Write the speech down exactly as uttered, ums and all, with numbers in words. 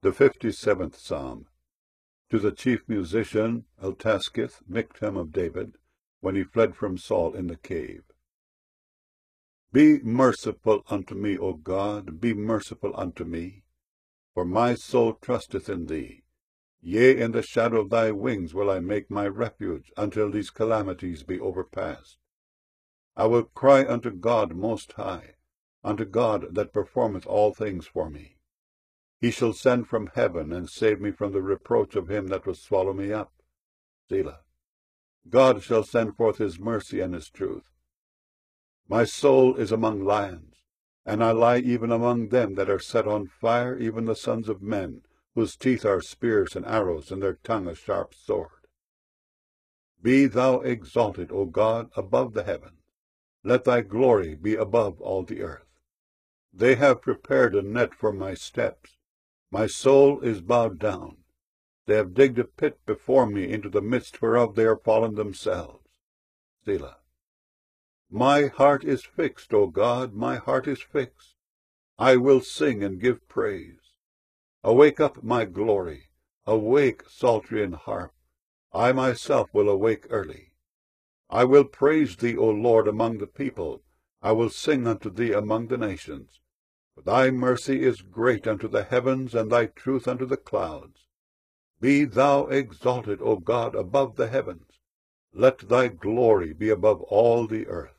The fifty-seventh Psalm. To the chief musician Eltaskith, Michtam of David, when he fled from Saul in the cave. Be merciful unto me, O God, be merciful unto me, for my soul trusteth in thee. Yea, in the shadow of thy wings will I make my refuge, until these calamities be overpast. I will cry unto God most high, unto God that performeth all things for me. He shall send from heaven, and save me from the reproach of him that will swallow me up. Selah. God shall send forth his mercy and his truth. My soul is among lions, and I lie even among them that are set on fire, even the sons of men, whose teeth are spears and arrows, and their tongue a sharp sword. Be thou exalted, O God, above the heavens. Let thy glory be above all the earth. They have prepared a net for my steps. My soul is bowed down. They have digged a pit before me, into the midst whereof they are fallen themselves. Selah. My heart is fixed, O God, my heart is fixed. I will sing and give praise. Awake up, my glory. Awake, psaltery and harp. I myself will awake early. I will praise thee, O Lord, among the people. I will sing unto thee among the nations. For thy mercy is great unto the heavens, and thy truth unto the clouds. Be thou exalted, O God, above the heavens. Let thy glory be above all the earth.